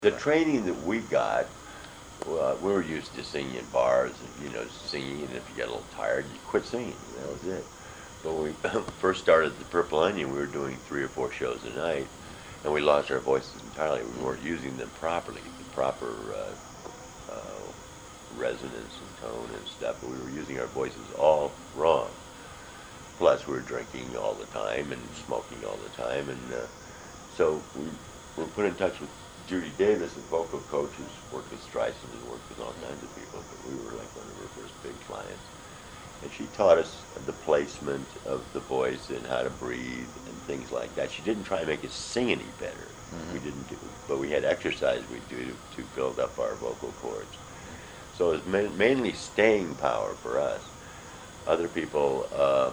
The training that we got, we were used to singing in bars, singing, and if you got a little tired, you quit singing. That was it. But when we first started the Purple Onion, we were doing 3 or 4 shows a night, and we lost our voices entirely. We weren't using them properly, the proper resonance and tone and stuff, but we were using our voices all wrong. Plus, we were drinking all the time and smoking all the time, and so we were put in touch with Judy Davis, a vocal coach who's worked with Streisand and worked with all kinds of people, but we were like one of her first big clients. And she taught us the placement of the voice and how to breathe and things like that. She didn't try to make us sing any better. We didn't do, but we had exercise we'd do to build up our vocal cords. So it was mainly staying power for us. Other people,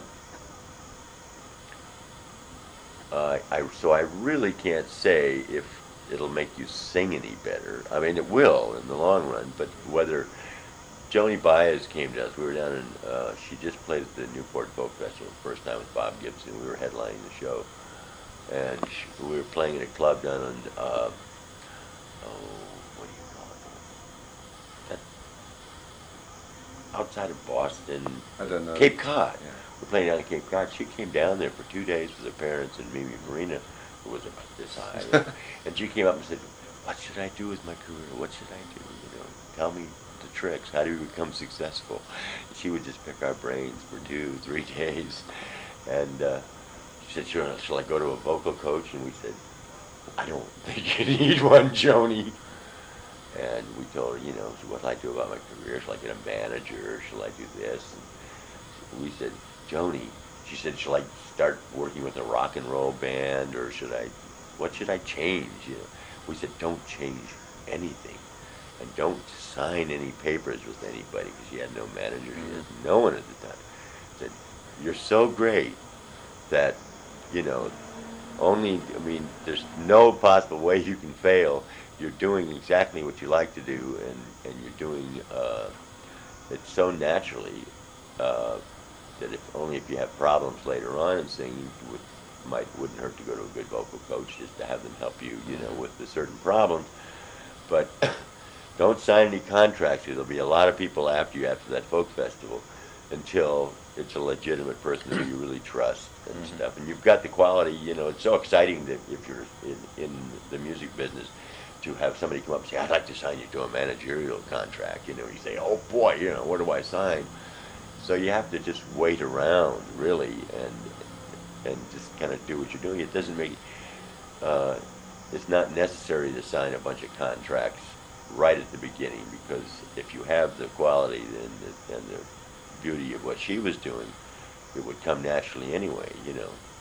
so I really can't say if it'll make you sing any better. I mean, it will in the long run, but whether Joni Baez came to us, we were down in, she just played at the Newport Folk Festival the first time with Bob Gibson. We were headlining the show, and we were playing in a club down in, what do you call it? Outside of Boston. I don't know. Cape Cod. Yeah. We're playing down in Cape Cod. She came down there for 2 days with her parents and Mimi Marina, who was about this high. And she came up and said, "What should I do with my career? What should I do? Tell me the tricks. How do you become successful?" And she would just pick our brains for 2, 3 days. And she said, "Sure, shall I go to a vocal coach?" And we said, "I don't think you need one, Joni." And we told her, what shall I do about my career? Shall I get a manager? Shall I do this? And we said, "Joni," she said, "shall I start working with a rock and roll band, or what should I change?" We said, "Don't change anything, and don't sign any papers with anybody," because she had no manager, she had no one at the time. Said, "You're so great that, there's no possible way you can fail. You're doing exactly what you like to do, and you're doing it so naturally that if you have problems later on in singing, wouldn't hurt to go to a good vocal coach just to have them help you, with the certain problems. But don't sign any contracts. There'll be a lot of people after you after that folk festival until it's a legitimate person who you really trust and stuff. And you've got the quality, it's so exciting that if you're in the music business to have somebody come up and say, "I'd like to sign you to a managerial contract." You say, "Oh boy, what do I sign?" So you have to just wait around, really, and just kind of do what you're doing. It doesn't make, it's not necessary to sign a bunch of contracts right at the beginning, because if you have the quality and the beauty of what she was doing, it would come naturally anyway,